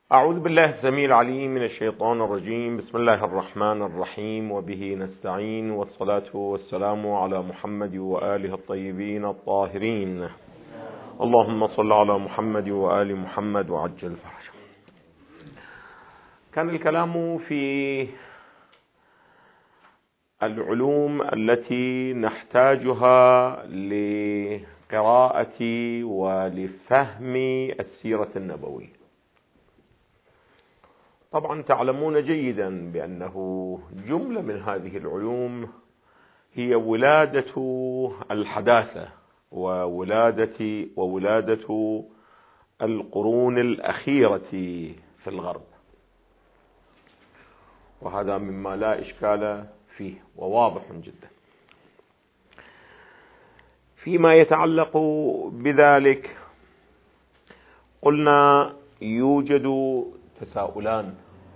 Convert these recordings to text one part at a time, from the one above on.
أعوذ بالله السميع العليم من الشيطان الرجيم. بسم الله الرحمن الرحيم، وبه نستعين، والصلاة والسلام على محمد وآله الطيبين الطاهرين. اللهم صل على محمد وآل محمد وعجل فرجهم. كان الكلام في العلوم التي نحتاجها لقراءة ولفهم السيرة النبوية. طبعا تعلمون جيدا بأنه جملة من هذه العلوم هي ولادة الحداثة وولادة القرون الأخيرة في الغرب، وهذا مما لا إشكال فيه وواضح جدا. فيما يتعلق بذلك قلنا يوجد تساؤلان.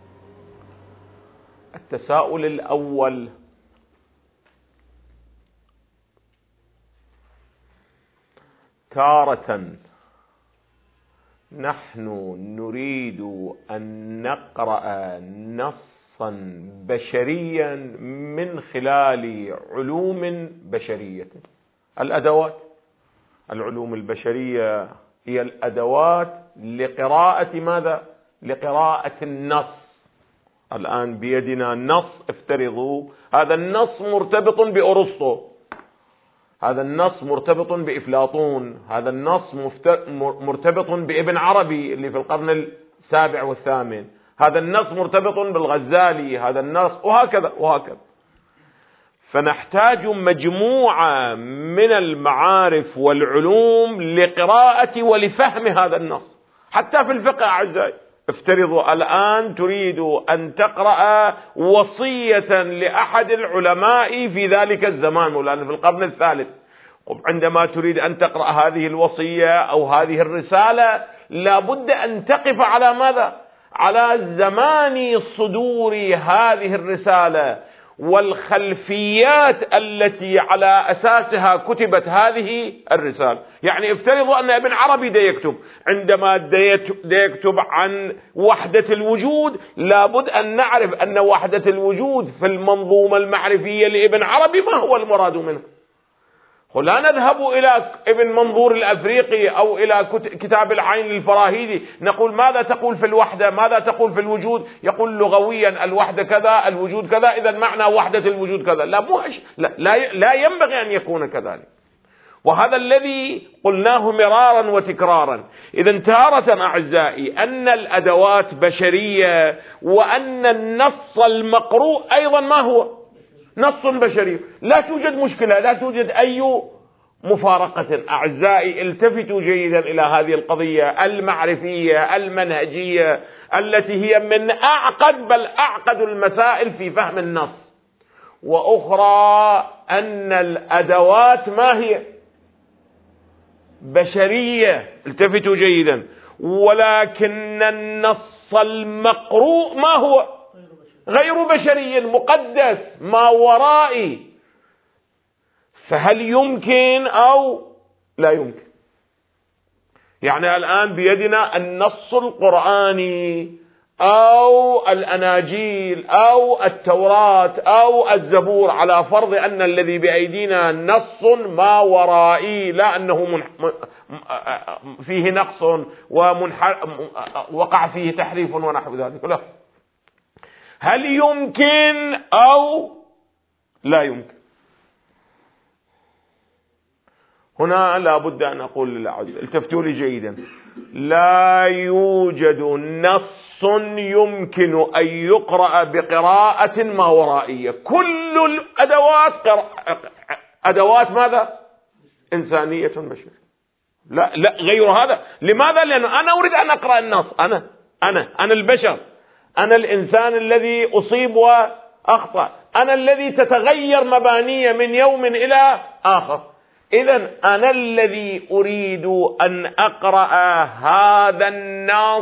التساؤل الأول: تارة نحن نريد أن نقرأ نصا بشريا من خلال علوم بشرية. الأدوات، العلوم البشرية هي الأدوات لقراءة ماذا؟ لقراءة النص. الآن بيدنا نص، افترضوا هذا النص مرتبط بأرسطو، هذا النص مرتبط بإفلاطون، هذا النص مرتبط بابن عربي اللي في القرن السابع والثامن، هذا النص مرتبط بالغزالي، هذا النص وهكذا وهكذا. فنحتاج مجموعة من المعارف والعلوم لقراءة ولفهم هذا النص. حتى في الفقه أعزائي، افترضوا الآن تريد أن تقرأ وصية لأحد العلماء في ذلك الزمان، مولانا في القرن الثالث. عندما تريد أن تقرأ هذه الوصية أو هذه الرسالة لابد أن تقف على ماذا؟ على زمان صدور هذه الرسالة والخلفيات التي على أساسها كتبت هذه الرسالة. يعني افترضوا أن ابن عربي دا يكتب، عندما دا يكتب عن وحدة الوجود لابد أن نعرف أن وحدة الوجود في المنظومة المعرفية لابن عربي ما هو المراد منه. لا نذهب إلى ابن منظور الأفريقي أو إلى كتاب العين للفراهيدي نقول ماذا تقول في الوحدة، ماذا تقول في الوجود. يقول لغويا الوحدة كذا، الوجود كذا، إذا معنى وحدة الوجود كذا. لا ينبغي أن يكون كذلك. وهذا الذي قلناه مرارا وتكرارا. إذا تارة أعزائي أن الأدوات بشرية، وأن النص المقروء أيضا ما هو؟ نص بشري. لا توجد مشكلة، لا توجد أي مفارقة. أعزائي التفتوا جيدا إلى هذه القضية المعرفية المنهجية التي هي من أعقد بل أعقد المسائل في فهم النص. وأخرى أن الأدوات ما هي؟ بشرية. التفتوا جيدا. ولكن النص المقروء ما هو؟ غير بشري، مقدس، ما ورائي. فهل يمكن أو لا يمكن؟ يعني الآن بيدنا النص القرآني أو الأناجيل أو التوراة أو الزبور، على فرض أن الذي بأيدينا نص ما ورائي، لا أنه فيه نقص ووقع فيه تحريف ونحو ذلك. لا. هل يمكن أو لا يمكن؟ هنا لا بد أن أقول للعزيز التفتوا لي جيدا: لا يوجد نص يمكن أن يقرأ بقراءة ما ورائية. كل الأدوات أدوات ماذا؟ إنسانية بشرية. لا غير هذا. لماذا؟ لأن أنا أريد أن أقرأ النص. أنا البشر، أنا الإنسان الذي أصيب وأخطأ، أنا الذي تتغير مبانية من يوم إلى آخر. إذن أنا الذي أريد أن أقرأ هذا النص.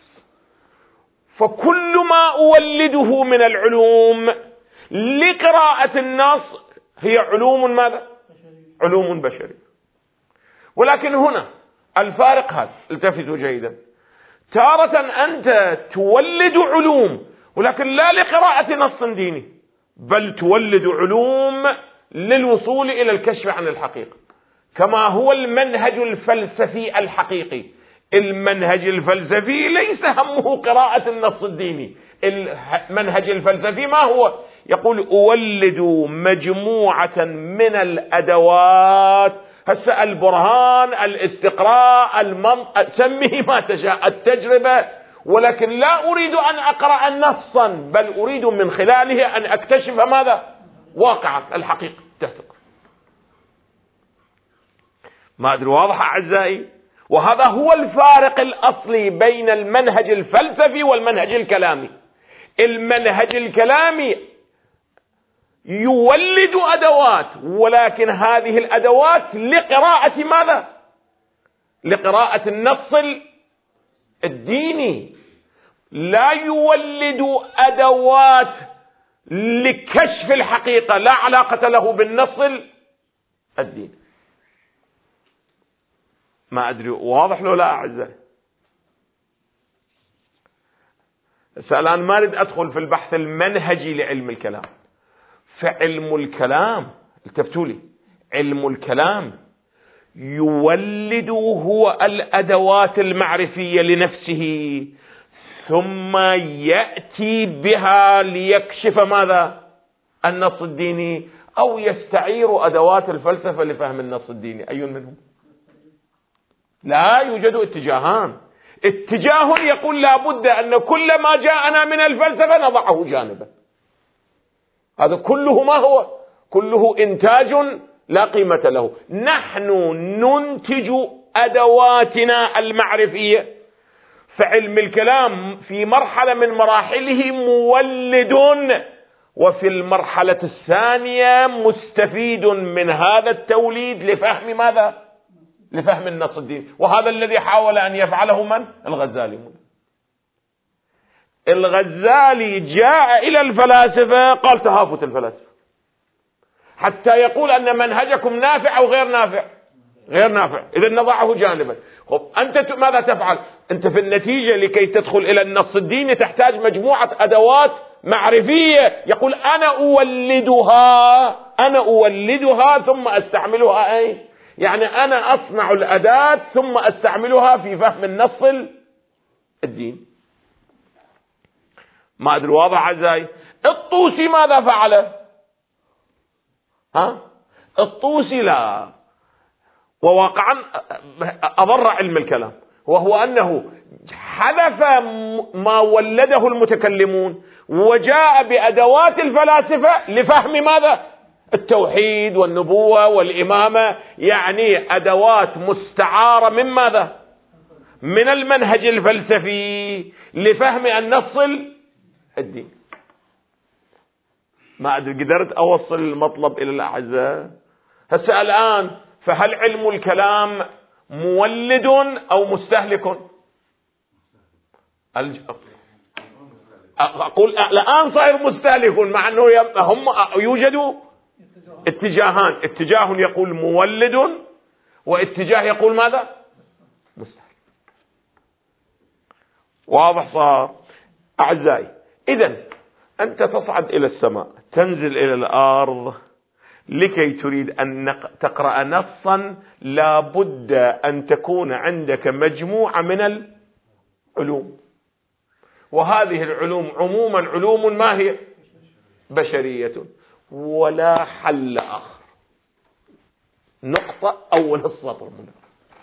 فكل ما أولده من العلوم لقراءة النص هي علوم ماذا؟ علوم بشرية. ولكن هنا الفارق هذا، التفتوا جيدا، تارة أنت تولد علوم ولكن لا لقراءة نص ديني، بل تولد علوم للوصول إلى الكشف عن الحقيقة، كما هو المنهج الفلسفي الحقيقي. المنهج الفلسفي ليس همه قراءة النص الديني. المنهج الفلسفي ما هو؟ يقول أولد مجموعة من الأدوات، هسه البرهان، الاستقراء، المنطق، سميه ما تشاء، التجربة، ولكن لا أريد أن أقرأ نصا، بل أريد من خلاله أن أكتشف ماذا؟ واقعا الحقيقة تحتقر. ما أدري واضح أعزائي؟ وهذا هو الفارق الأصلي بين المنهج الفلسفي والمنهج الكلامي. المنهج الكلامي يولد أدوات، ولكن هذه الأدوات لقراءة ماذا؟ لقراءة النص الديني. لا يولد أدوات لكشف الحقيقة، لا علاقة له بالنص الديني. ما أدري واضح لو لا أعزائي؟ الآن ما أريد أدخل في البحث المنهجي لعلم الكلام. فعلم الكلام، التفتوا لي، علم الكلام يولد هو الأدوات المعرفية لنفسه، ثم يأتي بها ليكشف ماذا؟ النص الديني، أو يستعير أدوات الفلسفة لفهم النص الديني. أي منهم؟ لا يوجد اتجاهان. اتجاه يقول لا بد أن كل ما جاءنا من الفلسفة نضعه جانبا، هذا كله ما هو؟ كله إنتاج لا قيمة له. نحن ننتج أدواتنا المعرفية. فعلم الكلام في مرحلة من مراحله مولد، وفي المرحلة الثانية مستفيد من هذا التوليد لفهم ماذا؟ لفهم النص الديني. وهذا الذي حاول أن يفعله من؟ الغزالي. الغزالي جاء إلى الفلاسفة قال تهافت الفلاسفة، حتى يقول أن منهجكم نافع أو غير نافع؟ غير نافع، إذا نضعه جانبا. أنت ماذا تفعل؟ أنت في النتيجة لكي تدخل إلى النص الديني تحتاج مجموعة أدوات معرفية. يقول أنا أولدها ثم أستعملها. أي يعني أنا أصنع الأداة ثم أستعملها في فهم النص الدين. ما أدري واضح أعزائي؟ الطوسي ماذا فعل؟ الطوسي لا، وواقعا أضر علم الكلام، وهو أنه حذف ما ولده المتكلمون وجاء بأدوات الفلاسفة لفهم ماذا؟ التوحيد والنبوة والإمامة، يعني أدوات مستعارة من ماذا؟ من المنهج الفلسفي لفهم النص الدين. ما أدري قدرت أوصل المطلب إلى الأعزاء؟ هسه الآن فهل علم الكلام مولد أو مستهلك؟ أقول الآن صاير مستهلك، مع أنه هم يوجد اتجاهان، اتجاه يقول مولد واتجاه يقول ماذا؟ مستهلك. واضح صار أعزائي؟ إذن أنت تصعد إلى السماء، تنزل إلى الأرض لكي تريد أن تقرأ نصا، لا بد أن تكون عندك مجموعة من العلوم، وهذه العلوم عموما علوم ما هي؟ بشرية، ولا حل آخر. نقطة أول السطر منها.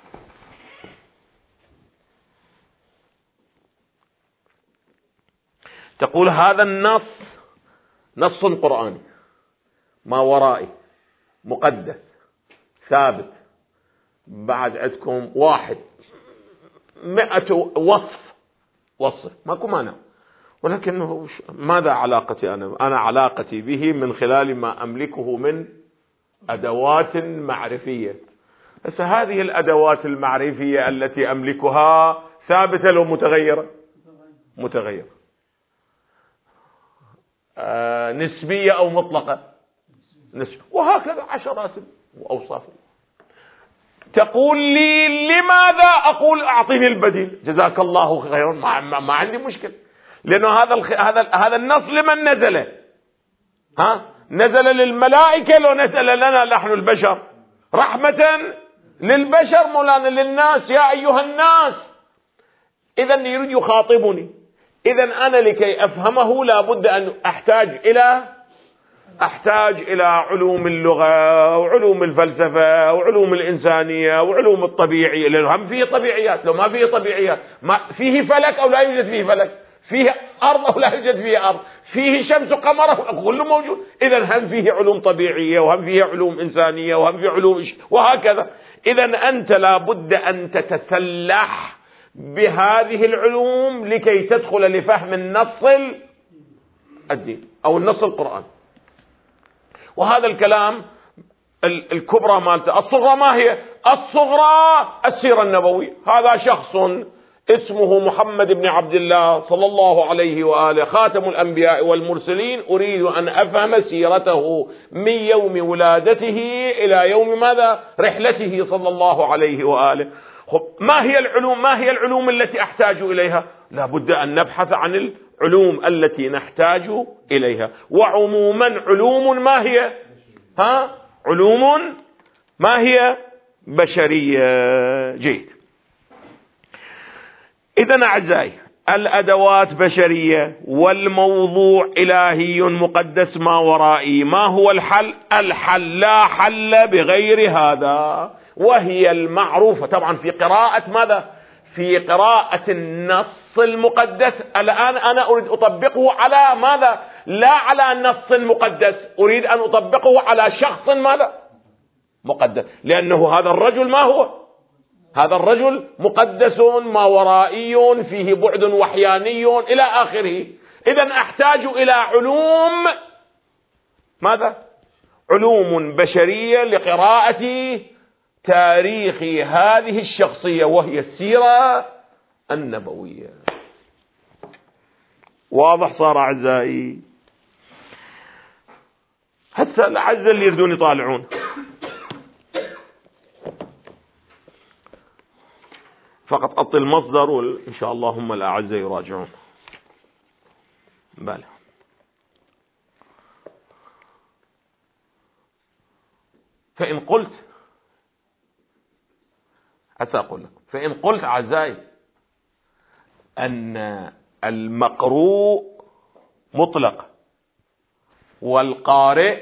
تقول هذا النص نص قرآني ما ورائي مقدس ثابت، بعد عندكم 100 وصف ماكو مانع، ولكن ماذا علاقتي أنا علاقتي به من خلال ما أملكه من أدوات معرفية. بس هذه الأدوات المعرفية التي أملكها ثابتة لو متغيرة؟ متغيرة. نسبية أو مطلقة؟ نسبة. وهكذا عشرات وأوصاف. تقول لي لماذا؟ أقول أعطيني البديل، جزاك الله خيرا، ما عندي مشكلة، لأنه هذا النص لمن نزل؟ نزل للملائكة لو نزل لنا نحن البشر؟ رحمة للبشر مولانا، للناس، يا أيها الناس. إذا يريد يخاطبني، إذا أنا لكي أفهمه لابد أن أحتاج إلى علوم اللغة وعلوم الفلسفة وعلوم الإنسانية وعلوم الطبيعية، لأنه هم فيه طبيعيات. لو ما فيه طبيعيات، ما فيه فلك أو لا يوجد فيه فلك، فيه أرض أو لا يوجد فيه أرض، فيه شمس وقمر، كله موجود. إذا هم فيه علوم طبيعية وهم فيه علوم إنسانية وهم فيه علوم وهكذا. إذا أنت لابد أن تتسلح بهذه العلوم لكي تدخل لفهم النص الدين أو النص القرآن. وهذا الكلام الكبرى مالته. الصغرى ما هي؟ الصغرى السيرة النبوية. هذا شخص اسمه محمد بن عبد الله صلى الله عليه وآله، خاتم الأنبياء والمرسلين. أريد أن أفهم سيرته من يوم ولادته إلى يوم ماذا؟ رحلته صلى الله عليه وآله. ما هي العلوم التي أحتاج إليها؟ لابد أن نبحث عن العلوم التي نحتاج إليها. وعموما علوم ما هي؟ علوم ما هي؟ بشرية. جيد. إذن أعزائي، الأدوات بشرية والموضوع إلهي مقدس ما ورائي. ما هو الحل؟ الحل لا حل بغير هذا، وهي المعروفة طبعا في قراءة ماذا؟ في قراءة النص المقدس. الآن أنا أريد أطبقه على ماذا؟ لا على نص مقدس، أريد أن أطبقه على شخص ماذا؟ مقدس. لأنه هذا الرجل ما هو؟ هذا الرجل مقدس ما ورائي، فيه بعد وحياني إلى آخره. إذن أحتاج إلى علوم ماذا؟ علوم بشرية لقراءة تاريخ هذه الشخصية، وهي السيرة النبوية. واضح صار أعزائي؟ هسه الأعزاء اللي يريدون يطالعون، فقط أعطي المصدر وإن شاء الله هم الأعزاء يراجعون. بلى. فإن قلت أقول لك، فإن قلت أعزائي أن المقروء مطلق والقارئ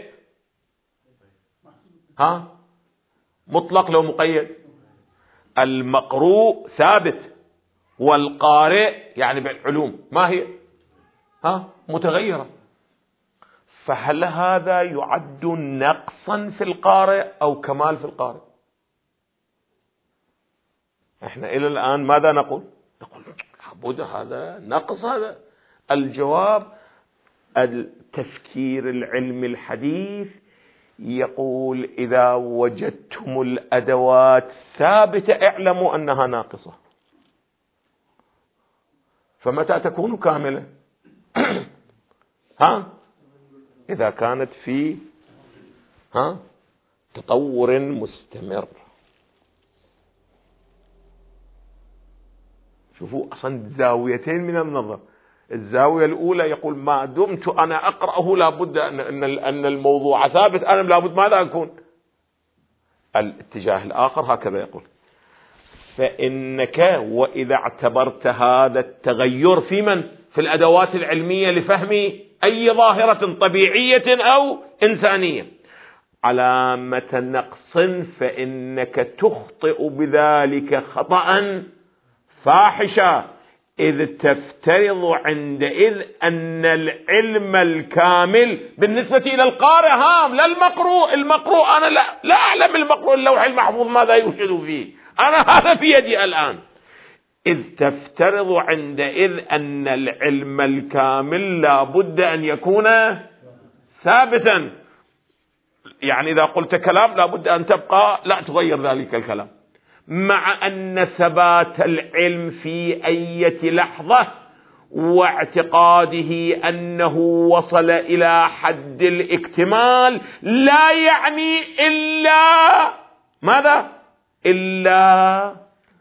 مطلق لو مقيد، المقروء ثابت والقارئ يعني بالعلوم ما هي؟ متغيرة. فهل هذا يعد نقصا في القارئ أو كمال في القارئ؟ احنا إلى الآن ماذا نقول لابد هذا نقص. هذا الجواب التفكير العلمي الحديث يقول إذا وجدتم الأدوات ثابتة اعلموا أنها ناقصة، فمتى تكون كاملة؟ إذا كانت في تطور مستمر. شوفوا أصلا زاويتين من النظر. الزاوية الأولى يقول ما دمت أنا أقرأه لابد أن الموضوع ثابت، أنا لابد ماذا أكون؟ الاتجاه الآخر هكذا يقول فإنك وإذا اعتبرت هذا التغير في في الأدوات العلمية لفهم أي ظاهرة طبيعية أو إنسانية علامة نقص، فإنك تخطئ بذلك خطأ فاحشا، إذ تفترض عندئذ أن العلم الكامل بالنسبة إلى القارئ لا المقروء أنا لا أعلم المقروء اللوح المحفوظ ماذا يوجد فيه، أنا هذا في يدي الآن. إذ تفترض عندئذ أن العلم الكامل لا بد أن يكون ثابتا، يعني إذا قلت كلام لا بد أن تبقى لا تغير ذلك الكلام، مع أن ثبات العلم في أي لحظة واعتقاده أنه وصل إلى حد الاكتمال لا يعني إلا ماذا؟ إلا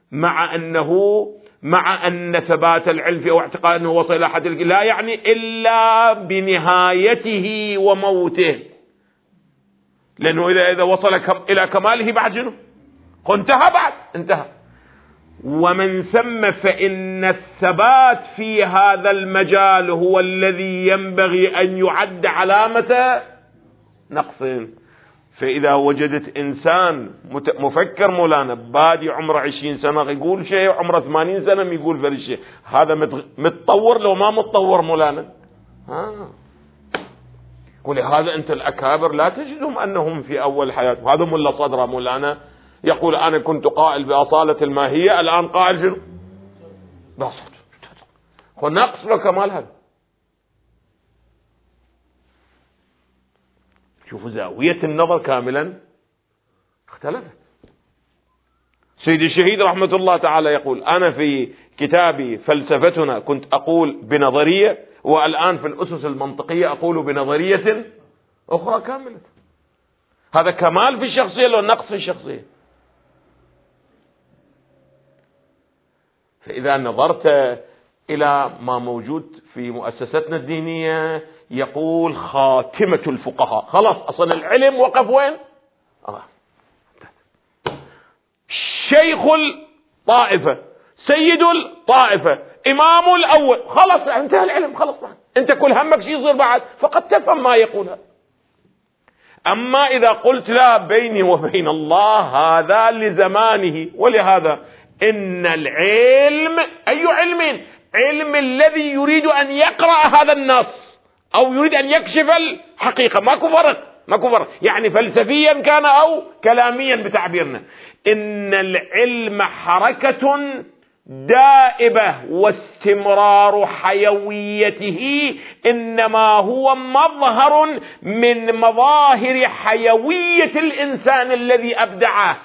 مع أن ثبات العلم في اعتقاد أنه وصل إلى حد لا يعني إلا بنهايته وموته، لأنه إذا وصل إلى كماله بعد شنو؟ انتهى، بعد انتهى. ومن ثم فإن الثبات في هذا المجال هو الذي ينبغي أن يعد علامة نقص. فإذا وجدت إنسان مفكر مولانا بادي عمره 20 سنة يقول شيء، عمره 80 سنة يقول فرق شيء، هذا متطور لو ما متطور مولانا؟ ولهذا أنت الأكابر لا تجدهم أنهم في أول حياتهم، هذا ملا صدره مولانا يقول أنا كنت قائل بأصالة الماهية، الآن قائل شنو؟ بأصالة. هو نقص وكمال. هذا شوفوا زاوية النظر كاملا اختلفت. سيدي الشهيد رحمة الله تعالى يقول أنا في كتابي فلسفتنا كنت أقول بنظرية، والآن في الأسس المنطقية أقول بنظرية أخرى كاملة. هذا كمال في الشخصية لو نقص في الشخصية. فإذا نظرت إلى ما موجود في مؤسستنا الدينية يقول خاتمة الفقهاء، خلاص أصلا العلم وقف وين؟ شيخ الطائفة، سيد الطائفة، إمام الأول، خلاص انتهى العلم، خلاص أنت كل همك شيء يصير بعد فقد تفهم ما يقولها. أما إذا قلت لا بيني وبين الله هذا لزمانه، ولهذا إن العلم أي علم؟ علم الذي يريد أن يقرأ هذا النص أو يريد أن يكشف الحقيقة، ماكو فرق يعني فلسفيا كان أو كلاميا بتعبيرنا. إن العلم حركة دائبة واستمرار حيويته إنما هو مظهر من مظاهر حيوية الإنسان الذي أبدعه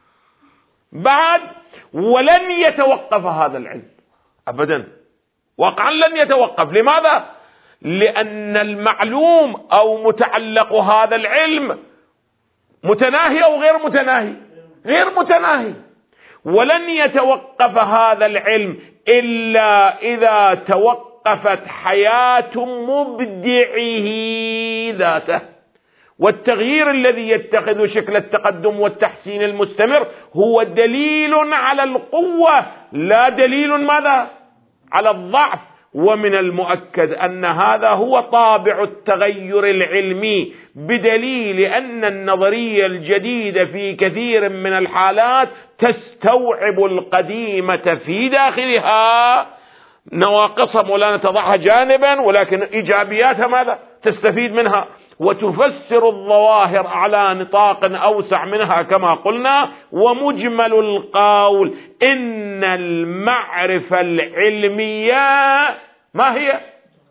بعد. ولن يتوقف هذا العلم أبدا، واقعا لن يتوقف. لماذا؟ لأن المعلوم أو متعلق هذا العلم متناهي أو غير متناهي؟ غير متناهي. ولن يتوقف هذا العلم إلا إذا توقفت حياة مبدعه ذاته. والتغيير الذي يتخذ شكل التقدم والتحسين المستمر هو دليل على القوة، لا دليل ماذا؟ على الضعف. ومن المؤكد أن هذا هو طابع التغير العلمي، بدليل أن النظرية الجديدة في كثير من الحالات تستوعب القديمة في داخلها، نواقصها مولانا تضعها جانبا ولكن إيجابياتها ماذا؟ تستفيد منها وتفسر الظواهر على نطاق أوسع منها كما قلنا. ومجمل القول إن المعرفة العلمية ما هي؟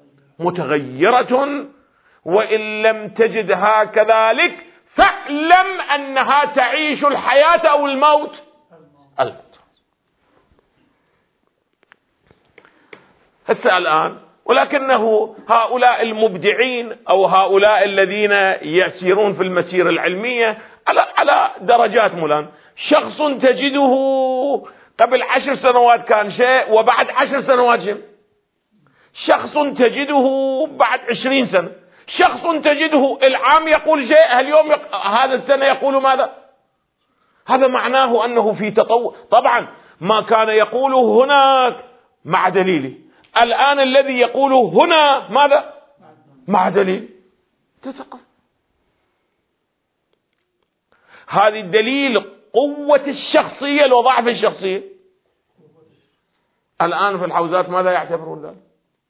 متغيرة، وإن لم تجدها كذلك فاعلم أنها تعيش الحياة أو الموت. هسه الآن ولكنه هؤلاء المبدعين أو هؤلاء الذين يسيرون في المسيرة العلمية على درجات مولانا. شخص تجده قبل 10 سنوات كان شيء وبعد 10 سنوات شيء، شخص تجده بعد 20 سنة، شخص تجده العام يقول شيء اليوم هذا السنة يقول ماذا؟ هذا معناه أنه في تطور. طبعا ما كان يقوله هناك مع دليله، الآن الذي يقوله هنا ماذا؟ مع دليل. تتقف. هذه الدليل قوة الشخصية وضعف الشخصية. الآن في الحوزات ماذا يعتبرون ذلك؟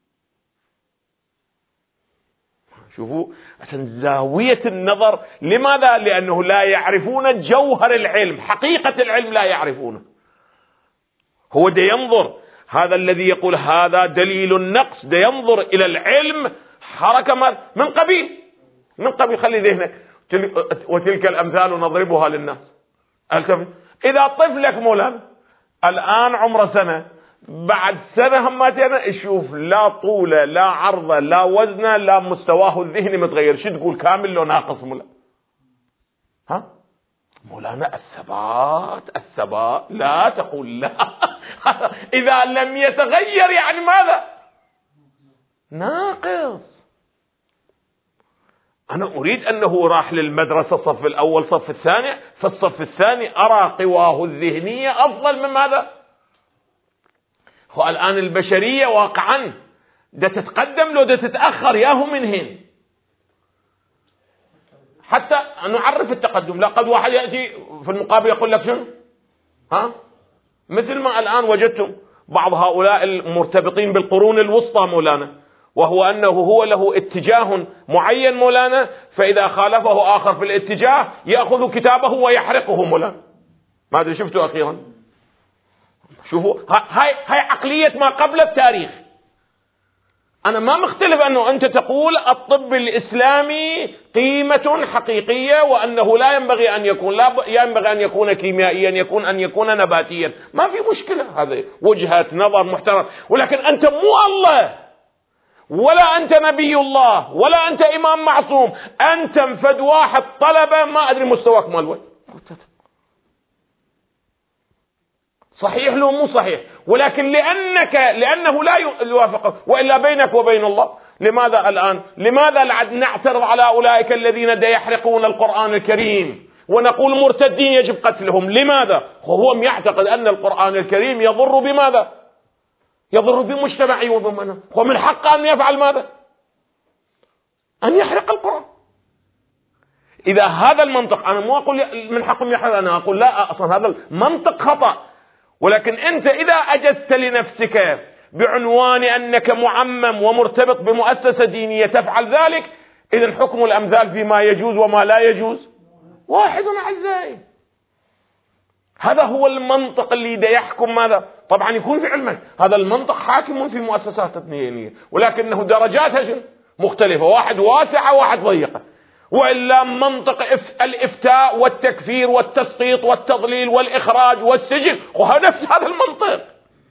شوفوا عشان زاوية النظر. لماذا؟ لأنه لا يعرفون جوهر العلم، حقيقة العلم لا يعرفونه. هو ده ينظر، هذا الذي يقول هذا دليل النقص ده ينظر إلى العلم حركة من قبيل خلي ذهنك وتلك الأمثال نضربها للناس. إذا طفلك مولانا الآن عمره سنة، بعد سنة همتين يشوف لا طوله لا عرضه لا وزنه لا مستواه الذهني متغير، شو تقول كامل لو ناقص مولانا؟ مولانا الثبات لا تقول لا. إذا لم يتغير يعني ماذا؟ ناقص. أنا أريد أنه راح للمدرسة صف الأول صف الثاني، في الصف الثاني أرى قواه الذهنية أفضل من ماذا؟ الآن البشرية واقعا ده تتقدم لو ده تتأخر ياهو من هين حتى نعرف التقدم. لا قد واحد يأتي في المقابل يقول لك شنو؟ مثل ما الآن وجدتم بعض هؤلاء المرتبطين بالقرون الوسطى مولانا، وهو أنه هو له اتجاه معين مولانا، فإذا خالفه آخر في الاتجاه يأخذ كتابه ويحرقه مولانا. ما أدري شفتوا أخيرا؟ شوفوا هاي عقلية ما قبل التاريخ. أنا ما مختلف أنه أنت تقول الطب الإسلامي قيمة حقيقية، وأنه لا ينبغي أن يكون كيميائيا، أن يكون نباتيا، ما في مشكلة، هذه وجهة نظر محترم. ولكن أنت مو الله، ولا أنت نبي الله، ولا أنت إمام معصوم، أنت انفد واحد طلبة ما أدري مستواك مال وين. صحيح لو مو صحيح، ولكن لأنه لا يوافقك، وإلا بينك وبين الله. لماذا الآن نعترض على أولئك الذين يحرقون القرآن الكريم ونقول مرتدين يجب قتلهم؟ لماذا؟ هو يعتقد أن القرآن الكريم يضر بماذا؟ يضر بمجتمعي وبمنا، ومن حقه أن يفعل ماذا؟ أن يحرق القرآن. إذا هذا المنطق، أنا مو أقول من حقهم يحرق، أنا أقول لا، أصلا هذا المنطق خطأ. ولكن أنت إذا أجزت لنفسك بعنوان أنك معمم ومرتبط بمؤسسة دينية تفعل ذلك، إذن حكم الأمثال فيما يجوز وما لا يجوز واحد أعزائي. هذا هو المنطق اللي دا يحكم ماذا؟ طبعا يكون في علمك هذا المنطق حاكم في مؤسسات الدينية، ولكنه درجاتها مختلفة، واحد واسعة واحد ضيقة. وإلا منطق الإفتاء والتكفير والتسقيط والتضليل والإخراج والسجن، وهذا نفس هذا المنطق.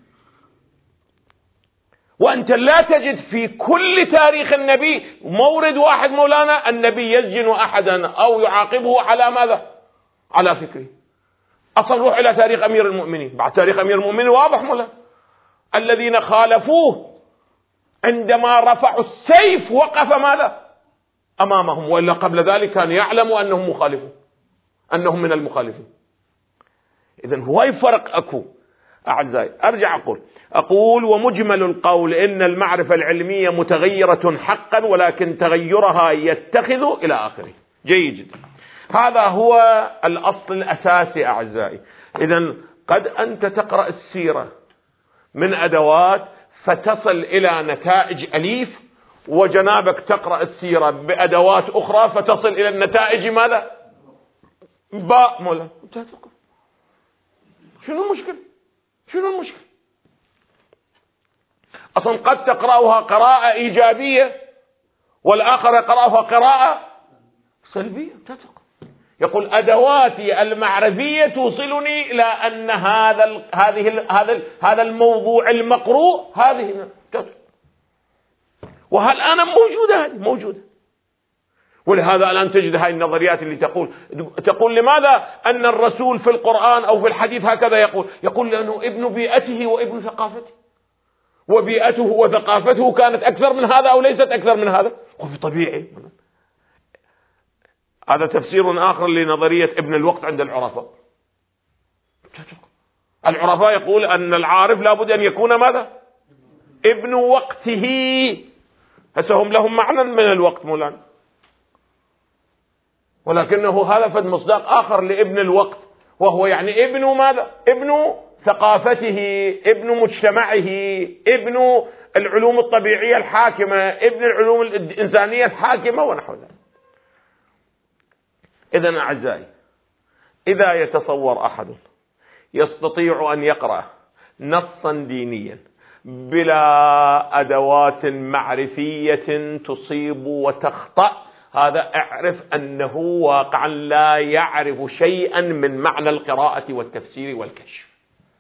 وأنت لا تجد في كل تاريخ النبي مورد واحد مولانا النبي يسجن أحدا أو يعاقبه على ماذا؟ على فكره. أصلا روح إلى تاريخ أمير المؤمنين، بعد تاريخ أمير المؤمنين واضح مولانا، الذين خالفوه عندما رفعوا السيف وقف ماذا؟ أمامهم، وإلا قبل ذلك كان يعلم أنهم مخالفون، أنهم من المخالفين. إذن هو يفرق أكو أعزائي. أرجع أقول ومجمل القول إن المعرفة العلمية متغيرة حقا، ولكن تغيرها يتخذ إلى آخره. جيد جدا، هذا هو الأصل الأساسي أعزائي. إذن قد أنت تقرأ السيرة من أدوات فتصل إلى نتائج أليف، وجنابك تقرأ السيرة بأدوات أخرى فتصل إلى النتائج ماذا؟ باء مولا. شنو المشكلة؟ أصلا قد تقرأها قراءة إيجابية والآخر يقرأها قراءة سلبية. يقول أدواتي المعرفية توصلني إلى أن هذا الموضوع المقروء هذه. وهل أنا موجودة. ولهذا الآن تجد هاي النظريات اللي تقول لماذا أن الرسول في القرآن أو في الحديث هكذا يقول لأنه ابن بيئته وابن ثقافته، وبيئته وثقافته كانت أكثر من هذا أو ليست أكثر من هذا، وفي طبيعي. هذا تفسير آخر لنظرية ابن الوقت عند العرفاء. العرفاء يقول أن العارف لابد أن يكون ماذا؟ ابن وقته. هم لهم معنى من الوقت مولانا، ولكنه هذا فد مصداق آخر لابن الوقت، وهو يعني ابن ماذا؟ ابن ثقافته، ابن مجتمعه، ابن العلوم الطبيعية الحاكمة، ابن العلوم الإنسانية الحاكمة ونحو ذلك. إذن أعزائي، إذا يتصور أحد يستطيع أن يقرأ نصا دينيا بلا أدوات معرفية تصيب وتخطأ، هذا اعرف أنه واقعا لا يعرف شيئا من معنى القراءة والتفسير والكشف.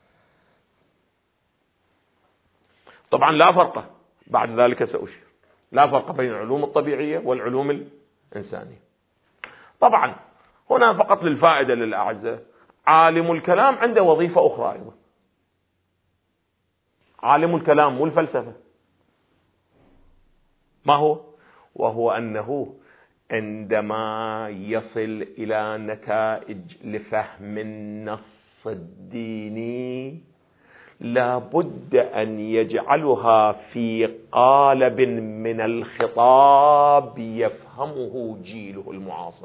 طبعا لا فرق، بعد ذلك سأشير، لا فرق بين العلوم الطبيعية والعلوم الإنسانية. طبعا هنا فقط للفائدة للأعزاء، عالم الكلام عنده وظيفة أخرى أيضا، عالم الكلام والفلسفة، ما هو؟ وهو أنه عندما يصل إلى نتائج لفهم النص الديني لا بد أن يجعلها في قالب من الخطاب يفهمه جيله المعاصر.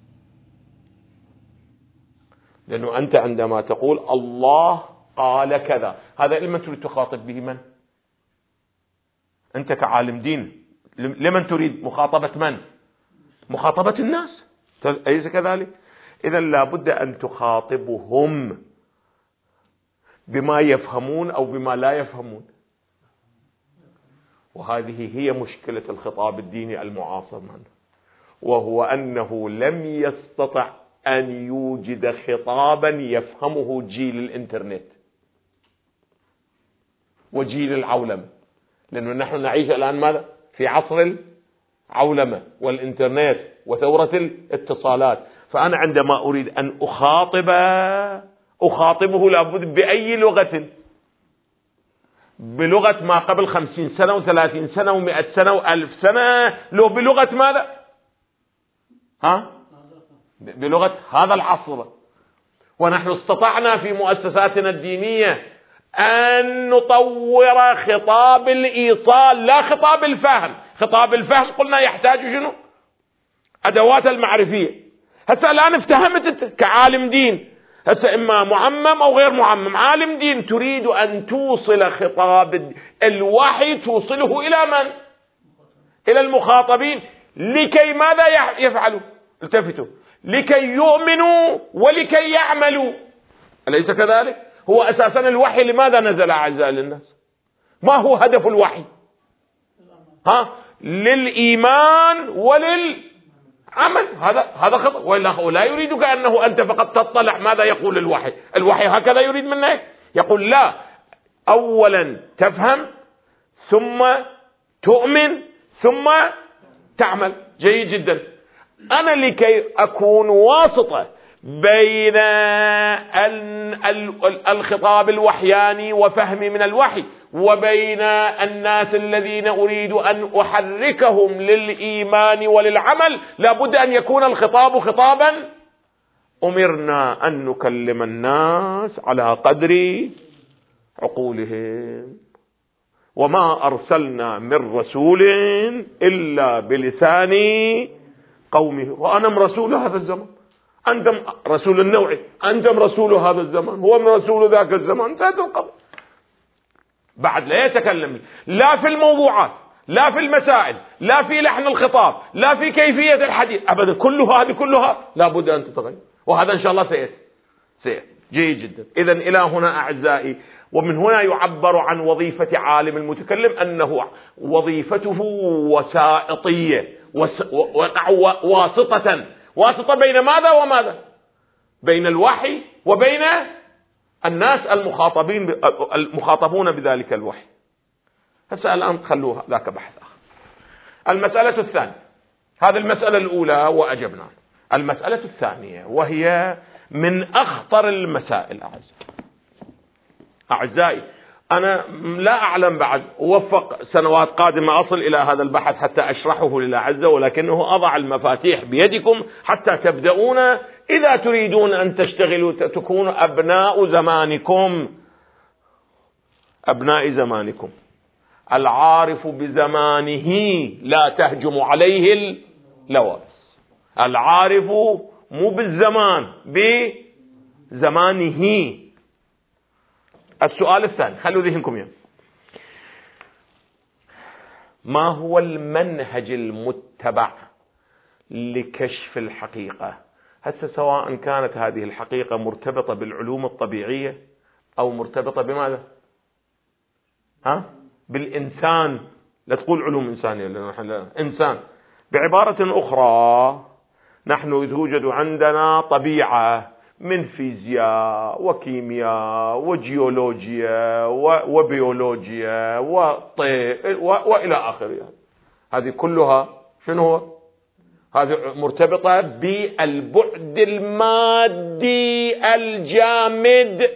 لأنه أنت عندما تقول الله قال كذا، هذا لمن تريد تخاطب به؟ من؟ أنت كعالم دين لمن تريد مخاطبة؟ من؟ مخاطبة الناس، أليس كذلك؟ إذا لا بد أن تخاطبهم بما يفهمون أو بما لا يفهمون. وهذه هي مشكلة الخطاب الديني المعاصر معنا، وهو أنه لم يستطع أن يوجد خطابا يفهمه جيل الإنترنت وجيل العولمة. لأنه نحن نعيش الآن ماذا؟ في عصر العولمة والإنترنت وثورة الاتصالات. فأنا عندما أريد أن أخاطبه لابد بأي لغة؟ بلغة ما قبل 50 سنة و30 سنة و100 سنة و1000 سنة، لو بلغة ماذا؟ بلغة هذا العصر. ونحن استطعنا في مؤسساتنا الدينية أن نطور خطاب الإيصال لا خطاب الفهم. خطاب الفهم قلنا يحتاج شنو؟ أدوات المعرفية. هسه الآن افتهمت كعالم دين، هسه إما معمم أو غير معمم، عالم دين تريد أن توصل خطاب الوحي، توصله إلى من؟ إلى المخاطبين. لكي ماذا يفعلوا؟ التفتوا، لكي يؤمنوا ولكي يعملوا، أليس كذلك؟ هو أساسا الوحي لماذا نزل أعزائي للناس؟ ما هو هدف الوحي؟ للإيمان وللعمل. هذا خطأ. ولا يريدك أنه أنت فقط تطلع ماذا يقول الوحي. الوحي هكذا يريد منك، يقول لا، أولا تفهم ثم تؤمن ثم تعمل. جيد جدا. أنا لكي أكون واسطة بين الخطاب الوحياني وفهمي من الوحي وبين الناس الذين أريد أن أحركهم للإيمان وللعمل، لابد أن يكون الخطاب خطابا أمرنا أن نكلم الناس على قدر عقولهم، وما أرسلنا من رسول إلا بلسان قومه. وأنا رسول هذا الزمان، أنتم رسول النوع، أنتم رسول هذا الزمان، هو من رسول ذاك الزمان. انتهت القضية. بعد لا يتكلم لا في الموضوعات، لا في المسائل، لا في لحن الخطاب، لا في كيفية الحديث أبدا. كلها لابد أن تتغير، وهذا إن شاء الله سيأتي. جيد جدا. إذن إلى هنا أعزائي، ومن هنا يعبر عن وظيفة عالم المتكلم أنه وظيفته وسائطية، واسطة بين ماذا وماذا؟ بين الوحي وبين الناس المخاطبون بذلك الوحي. هسه الآن خلوها ذاك بحث آخر. المسألة الثانية، هذه المسألة الأولى وأجبنا. المسألة الثانية وهي من أخطر المسائل أعزائي. أنا لا أعلم بعد أوفق سنوات قادمة أصل إلى هذا البحث حتى أشرحه للأعزة، ولكنه أضع المفاتيح بيدكم حتى تبدأون. إذا تريدون أن تشتغلوا تكونوا أبناء زمانكم. العارف بزمانه لا تهجم عليه اللوائس. العارف مو بالزمان، بزمانه. السؤال الثاني، خلوا ذهنكم يعني. ما هو المنهج المتبع لكشف الحقيقة؟ هسه سواء كانت هذه الحقيقة مرتبطة بالعلوم الطبيعية أو مرتبطة بماذا؟ بالإنسان. لا تقول علوم إنسانية، لأن إنسان. بعبارة أخرى، نحن يوجد عندنا طبيعة من فيزياء وكيمياء وجيولوجيا وبيولوجيا وطب وإلى آخره. هذه كلها شنو هو؟ هذه مرتبطة بالبعد المادي الجامد،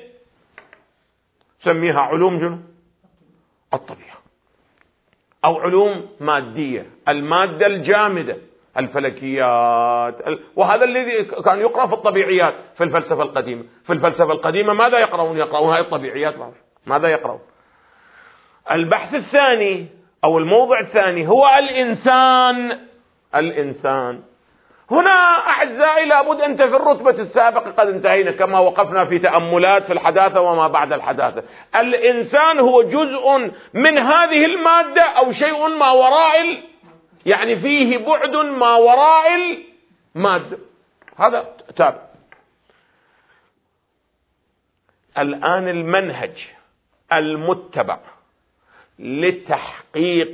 سميها علوم جنو الطبيعة، أو علوم مادية، المادة الجامدة، الفلكيات، وهذا الذي كان يقرأ في الطبيعيات في الفلسفة القديمة. في الفلسفة القديمة ماذا يقرؤون؟ يقرؤون هاي الطبيعيات. ماذا يقرؤون؟ البحث الثاني أو الموضع الثاني هو الإنسان. هنا أعزائي لابد أن في الرتبة السابقة قد انتهينا، كما وقفنا في تأملات في الحداثة وما بعد الحداثة. الإنسان هو جزء من هذه المادة أو شيء ما وراء، يعني فيه بعد ما وراء المادة. هذا تابع. الآن المنهج المتبع لتحقيق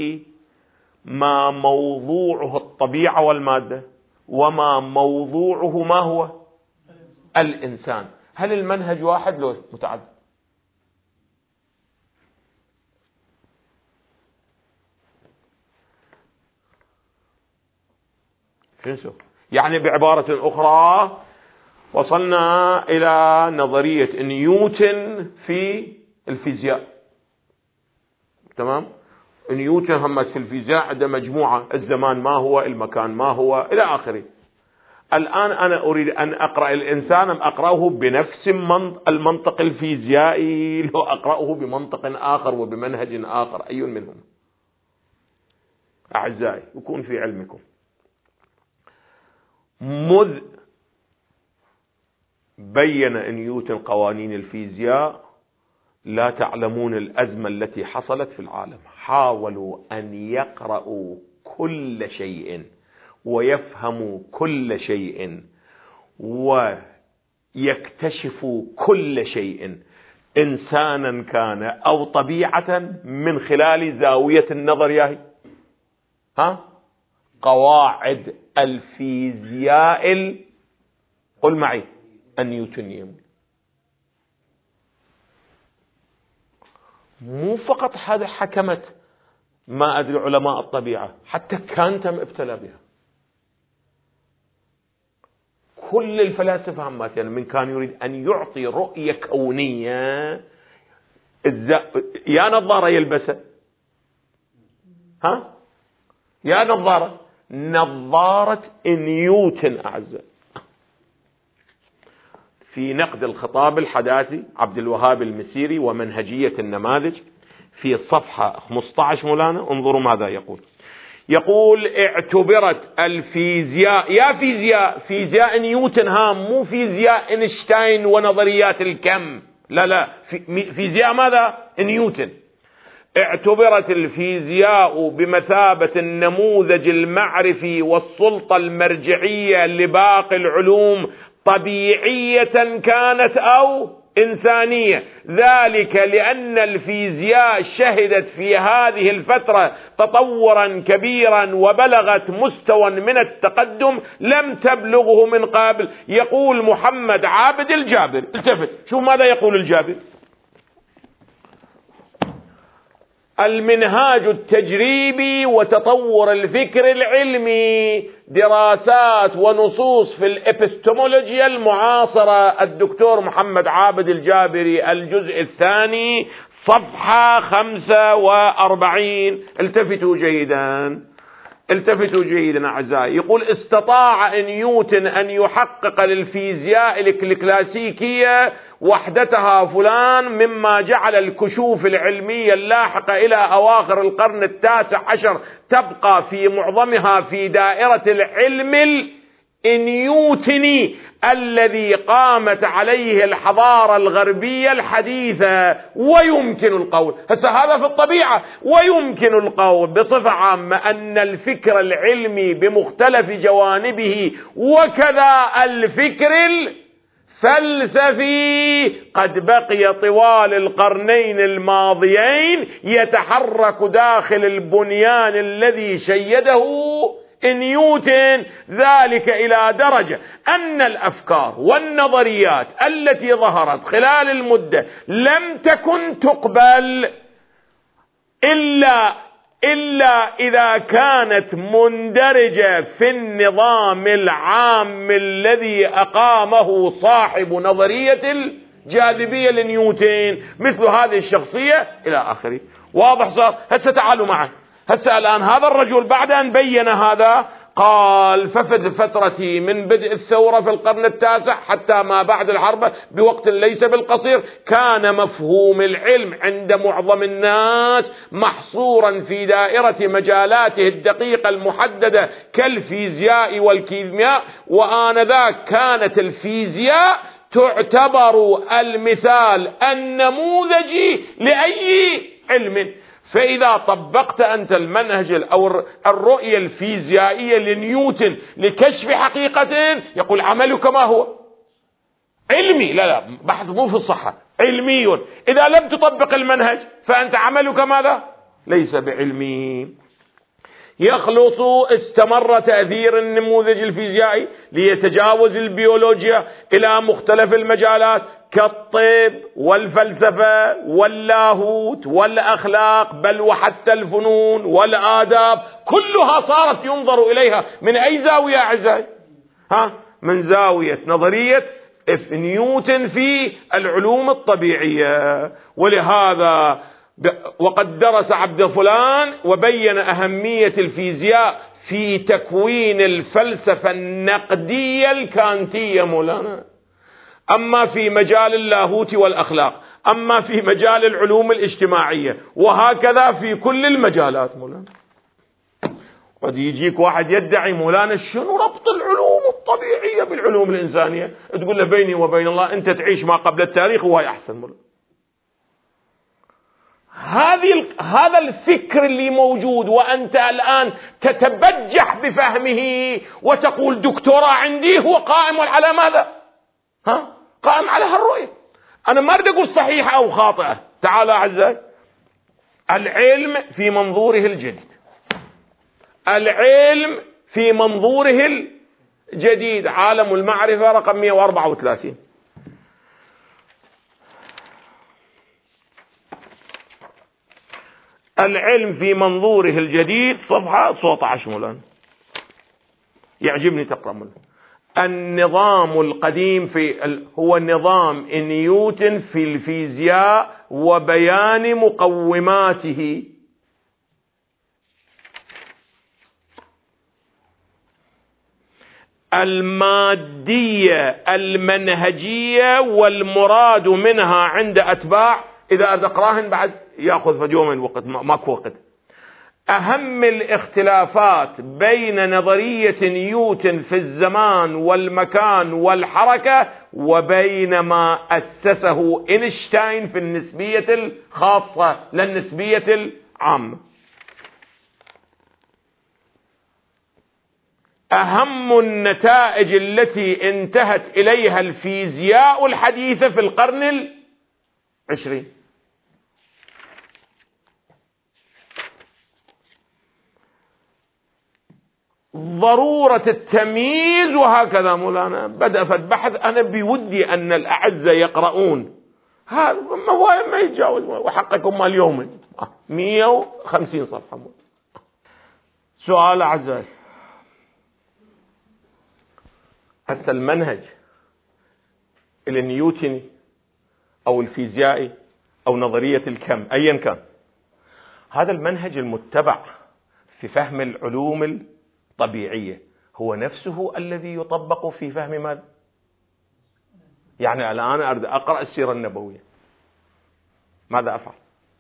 ما موضوعه الطبيعة والمادة وما موضوعه ما هو الإنسان، هل المنهج واحد لو متعدد؟ يعني بعبارة أخرى وصلنا إلى نظرية نيوتن في الفيزياء، تمام؟ نيوتن همت في الفيزياء عنده مجموعة، الزمان ما هو، المكان ما هو، إلى آخره. الآن أنا أريد أن أقرأ الإنسان، أم أقرأه بنفس المنطق الفيزيائي، لو أقرأه بمنطق آخر وبمنهج آخر، أي منهم؟ أعزائي يكون في علمكم، مذ بين نيوتن قوانين الفيزياء لا تعلمون الأزمة التي حصلت في العالم. حاولوا أن يقرأوا كل شيء ويفهموا كل شيء ويكتشفوا كل شيء، إنسانا كان أو طبيعة، من خلال زاوية النظر ياهي قواعد الفيزياء قل معي النيوتنية. مو فقط هذا حكمت، ما أدري علماء الطبيعة، حتى كانتم ابتلى بها. كل الفلاسفة همات، يعني من كان يريد أن يعطي رؤية كونية يا نظارة يلبسها، يا نظارة نيوتن. أعزائي في نقد الخطاب الحداثي عبد الوهاب المسيري ومنهجية النماذج في صفحة 15 مولانا، انظروا ماذا يقول اعتبرت الفيزياء، يا فيزياء نيوتن، مو فيزياء اينشتاين ونظريات الكم، لا فيزياء ماذا؟ نيوتن. اعتبرت الفيزياء بمثابة النموذج المعرفي والسلطة المرجعية لباقي العلوم، طبيعية كانت أو إنسانية، ذلك لأن الفيزياء شهدت في هذه الفترة تطورا كبيرا وبلغت مستوى من التقدم لم تبلغه من قبل. يقول محمد عابد الجابر، التفت شوف ماذا يقول الجابر: المنهاج التجريبي وتطور الفكر العلمي، دراسات ونصوص في الإبستمولوجيا المعاصرة، الدكتور محمد عابد الجابري، الجزء الثاني صفحة 45. التفتوا جيدا أعزائي. يقول: استطاع نيوتن أن يحقق للفيزياء الكلاسيكية وحدتها فلان، مما جعل الكشوف العلمية اللاحقة إلى أواخر القرن 19 تبقى في معظمها في دائرة العلم النيوتني الذي قامت عليه الحضارة الغربية الحديثة. ويمكن القول، هذا في الطبيعة، ويمكن القول بصفة عامة أن الفكر العلمي بمختلف جوانبه وكذا الفكر الفلسفي قد بقي طوال القرنين الماضيين يتحرك داخل البنيان الذي شيده نيوتن، ذلك إلى درجة أن الأفكار والنظريات التي ظهرت خلال المدة لم تكن تقبل إلا إلا إذا كانت مندرجة في النظام العام الذي أقامه صاحب نظرية الجاذبية لنيوتن، مثل هذه الشخصية إلى آخره. واضح صار؟ هسه تعالوا معي. هسه الآن هذا الرجل بعد أن بين هذا قال: ففي فترة من بدء الثورة في القرن التاسع حتى ما بعد الحرب بوقت ليس بالقصير، كان مفهوم العلم عند معظم الناس محصورا في دائرة مجالاته الدقيقة المحددة كالفيزياء والكيمياء، وآنذاك كانت الفيزياء تعتبر المثال النموذجي لأي علم. فإذا طبقت أنت المنهج أو الرؤية الفيزيائية لنيوتن لكشف حقيقة، يقول عملك ما هو؟ علمي. لا بحث مو في الصحة، علمي. إذا لم تطبق المنهج فأنت عملك ماذا؟ ليس بعلمي. يخلص استمر تأثير النموذج الفيزيائي ليتجاوز البيولوجيا إلى مختلف المجالات كالطب والفلسفة واللاهوت والأخلاق، بل وحتى الفنون والآداب، كلها صارت ينظر إليها من أي زاوية أعزائي؟ من زاوية نظرية نيوتن في العلوم الطبيعية. ولهذا وقد درس عبد فلان وبين أهمية الفيزياء في تكوين الفلسفة النقدية الكانتية مولانا، أما في مجال اللاهوت والأخلاق، أما في مجال العلوم الاجتماعية، وهكذا في كل المجالات مولانا. قد يجيك واحد يدعي مولانا شنو ربط العلوم الطبيعية بالعلوم الإنسانية؟ تقول له بيني وبين الله أنت تعيش ما قبل التاريخ وهي أحسن مولانا. هذا الفكر اللي موجود وأنت الآن تتبجح بفهمه وتقول دكتوراه عندي، هو قائم على ماذا؟ قائم على هالرؤية. أنا ما أريد أقول صحيحة أو خاطئة. تعالوا أعزائي، العلم في منظوره الجديد، العلم في منظوره الجديد، عالم المعرفة رقم 134. العلم في منظوره الجديد صفحة 19 مولانا، يعجبني تقرأ مولانا. النظام القديم هو نظام نيوتن في الفيزياء وبيان مقوماته. المادية المنهجية والمراد منها عند أتباع، إذا أقراهن بعد يأخذ فجوة وقت، ماكو وقت. أهم الاختلافات بين نظرية نيوتن في الزمان والمكان والحركة وبين ما أسسه إينشتاين في النسبية الخاصة لا النسبية العامة. أهم النتائج التي انتهت إليها الفيزياء الحديثة في القرن 20. ضرورة التمييز، وهكذا مولانا بدأ في البحث. أنا بودي أن الأعزة يقرؤون هذا، ما هو ما يتجاوز، وحقكم اليوم 150 صفحة. سؤال أعزائي، حتى المنهج النيوتني أو الفيزيائي أو نظرية الكم أيا كان، هذا المنهج المتبع في فهم العلوم الطبيعية هو نفسه الذي يطبق في فهم ماذا؟ يعني الآن أريد أقرأ السيرة النبوية، ماذا أفعل؟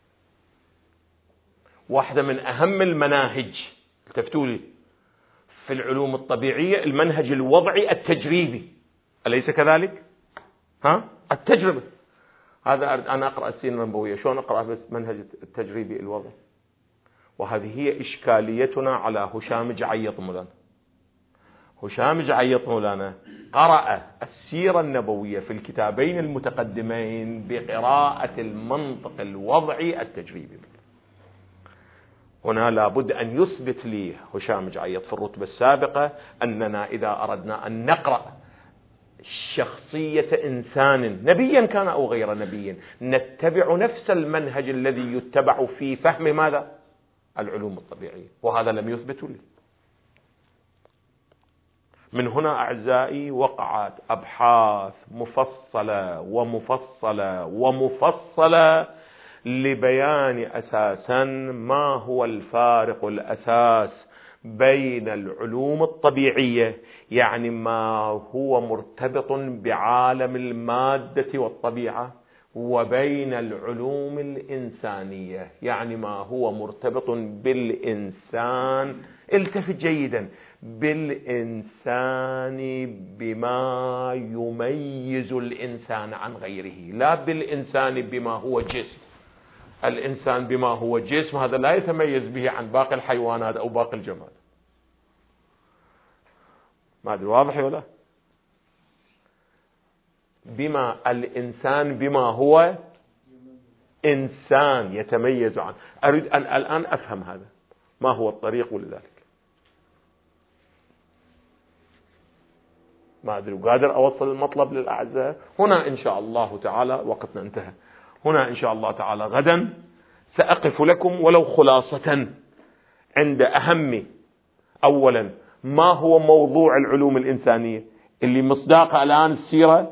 واحدة من أهم المناهج التفتولي في العلوم الطبيعية المنهج الوضعي التجريبي، أليس كذلك؟ التجربة. هذا أريد أن أقرأ السيرة النبوية، شلون أقرأ بس منهج التجريبي الوضعي؟ وهذه هي إشكاليتنا على هشام جعيط مولانا. هشام جعيط مولانا قرأ السيرة النبوية في الكتابين المتقدمين بقراءة المنطق الوضعي التجريبي. هنا لابد أن يثبت لي هشام جعيط في الرتبة السابقة أننا إذا أردنا أن نقرأ شخصية إنسان نبيا كان أو غير نبي، نتبع نفس المنهج الذي يتبع في فهم ماذا؟ العلوم الطبيعية، وهذا لم يثبت لي. من هنا أعزائي وقعت أبحاث مفصلة ومفصلة ومفصلة لبيان أساسا ما هو الفارق الأساس بين العلوم الطبيعية، يعني ما هو مرتبط بعالم المادة والطبيعة، وبين العلوم الإنسانية، يعني ما هو مرتبط بالإنسان، التفت جيدا، بالإنسان بما يميز الإنسان عن غيره، لا بالإنسان بما هو جسم. الإنسان بما هو جسم هذا لا يتميز به عن باقي الحيوانات أو باقي الجماد. ما أدري واضح ولا؟ بما الإنسان بما هو إنسان يتميز عنه. أريد أن الآن أفهم هذا، ما هو الطريق لذلك؟ ما أدري قادر أوصل المطلب للأعزاء. هنا إن شاء الله تعالى وقتنا انتهى. هنا إن شاء الله تعالى غدا سأقف لكم ولو خلاصة عند أهم، أولا ما هو موضوع العلوم الإنسانية اللي مصداقها الآن السيرة،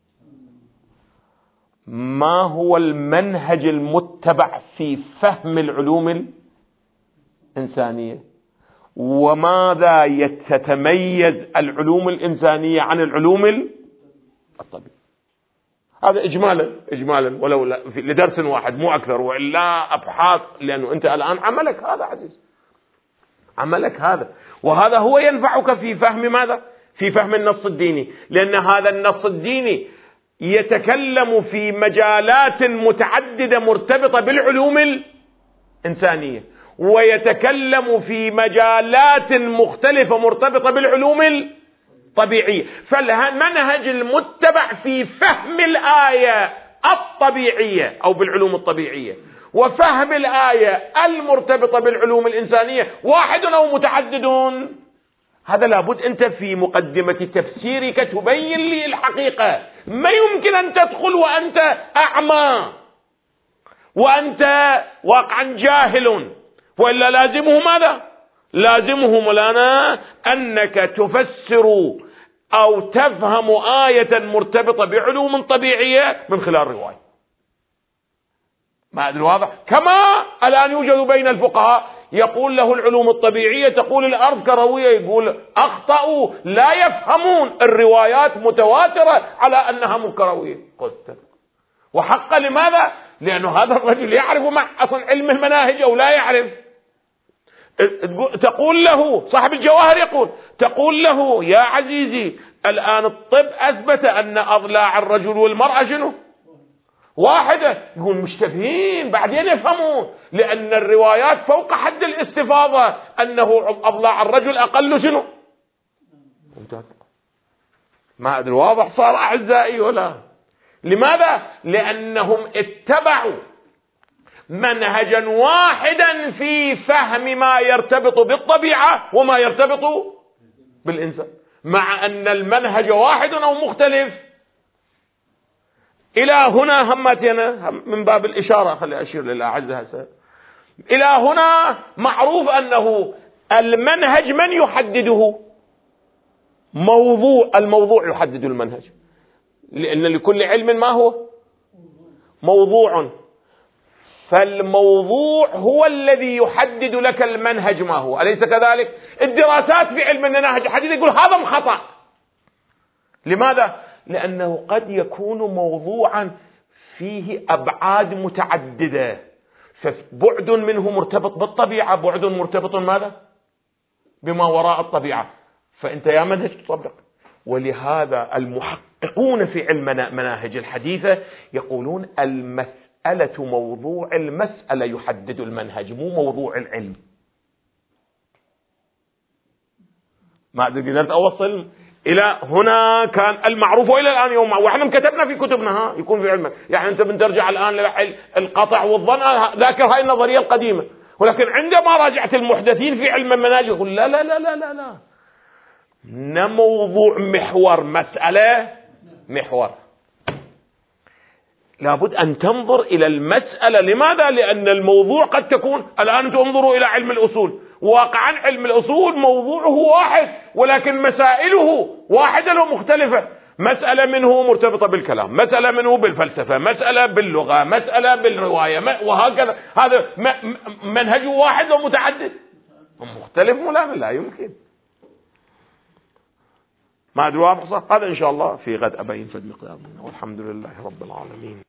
ما هو المنهج المتبع في فهم العلوم الإنسانية، وماذا تتميز العلوم الإنسانية عن العلوم الطبيعية. هذا إجمالا ولو لدرس واحد مو أكثر، وإلا أبحاث، لأنه أنت الآن عملك هذا عزيز، عملك هذا، وهذا هو ينفعك في فهم ماذا؟ في فهم النص الديني، لأن هذا النص الديني يتكلم في مجالات متعددة مرتبطة بالعلوم الإنسانية، ويتكلم في مجالات مختلفة مرتبطة بالعلوم الطبيعية. فالمنهج المتبع في فهم الآية الطبيعية أو بالعلوم الطبيعية وفهم الآية المرتبطة بالعلوم الإنسانية واحد أو متعدد، هذا لابد أنت في مقدمة تفسيرك تبين لي الحقيقة. ما يمكن أن تدخل وأنت أعمى وأنت واقعا جاهل، وإلا لازمه ماذا؟ لازمه مولانا أنك تفسر أو تفهم آية مرتبطة بعلوم طبيعية من خلال رواية. ما أدري واضح؟ كما الآن يوجد بين الفقهاء يقول له العلوم الطبيعية تقول الأرض كروية، يقول أخطأوا، لا يفهمون الروايات متواترة على أنها مو كروية. قلت وحق، لماذا؟ لأنه هذا الرجل يعرف مع أصلا علم المناهج أو لا يعرف. تقول له صاحب الجواهر يقول، تقول له يا عزيزي الآن الطب أثبت أن أضلاع الرجل والمرأة شنو؟ واحدة. يقول مشتبهين، بعدين يفهمون، لأن الروايات فوق حد الاستفاضة أنه أضلاع الرجل أقل شنو؟ ما أدري واضح صار أعزائي ولا؟ لماذا؟ لأنهم اتبعوا منهجا واحدا في فهم ما يرتبط بالطبيعة وما يرتبط بالإنسان، مع أن المنهج واحد أو مختلف. إلى هنا همتنا من باب الإشارة، خلي أشير للأعزة هسه. إلى هنا معروف أنه المنهج من يحدده؟ الموضوع يحدد المنهج، لأن لكل علم ما هو موضوع، فالموضوع هو الذي يحدد لك المنهج ما هو، أليس كذلك؟ الدراسات في علم المناهج الحديث يقول هذا خطأ. لماذا؟ لأنه قد يكون موضوعا فيه أبعاد متعددة، فبعد منه مرتبط بالطبيعة، بعد مرتبط ماذا؟ بما وراء الطبيعة، فأنت يا منهج تطبق. ولهذا المحققون في علم مناهج الحديثة يقولون المسألة موضوع المسألة يحدد المنهج، مو موضوع العلم. ما قدرت أوصل إلى هنا؟ كان المعروف إلى الآن يوم، وإحنا كتبنا في كتبنا يكون في علمك، يعني أنت بنترجع الآن القطع والظن، ذاكر هاي النظرية القديمة، ولكن عندما راجعت المحدثين في علم المناهج يقول لا لا لا لا لا لا، موضوع محور مسألة محور. لابد أن تنظر إلى المسألة. لماذا؟ لأن الموضوع قد تكون الآن تنظروا إلى علم الأصول، واقعا علم الأصول موضوعه واحد ولكن مسائله واحدة ومختلفة. مسألة منه مرتبطة بالكلام، مسألة منه بالفلسفة، مسألة باللغة، مسألة بالرواية، وهكذا. هذا منهج واحد ومتعدد مختلف لا يمكن. ما أدري واضح صح؟ هذا إن شاء الله في غد أبين فد مقدار، والحمد لله رب العالمين.